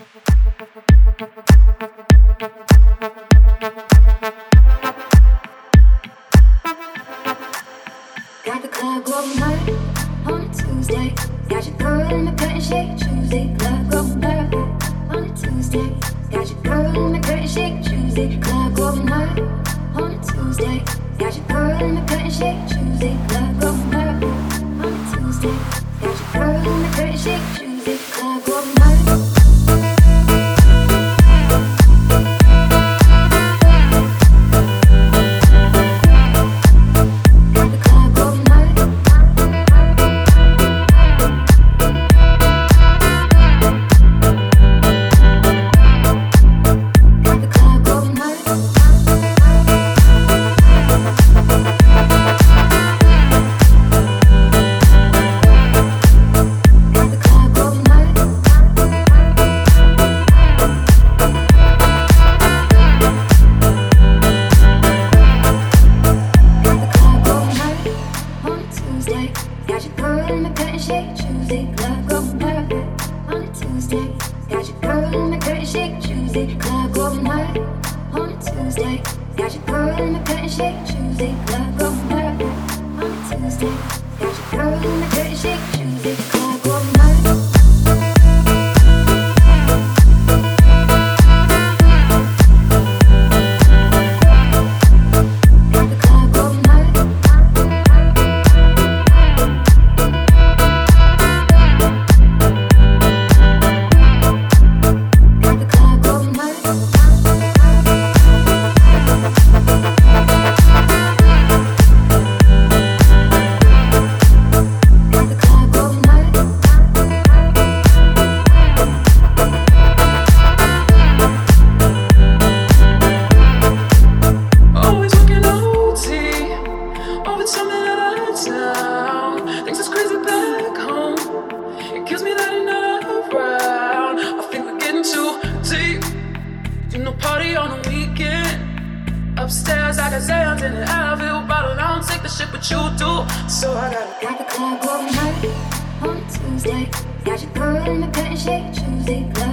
Got the club going hard on a Tuesday. Got your girl in the curtain shake Tuesday. Club going hard on a Tuesday. Got your girl in the curtain shake Tuesday. Club going hard on a Tuesday. Got your girl in the curtain shake Tuesday. Club going hard on a Tuesday. Got your girl in the curtain shake Tuesday. Club going hard. Got your girl in the curtain shake Tuesday. Club going hard on a Tuesday. Got your girl in the curtain shake Tuesday. Club going hard on a Tuesday. Got your girl in the curtain shake Tuesday. Club going hard on a Tuesday. Got your girl in the curtain shake Tuesday. Club going hard. Party on the weekend. Upstairs, I got Zans in the Advil bottle. I don't take the shit, but you do. So I got the club going hard on a Tuesday. Got your girl in the curtain shake Tuesday. Club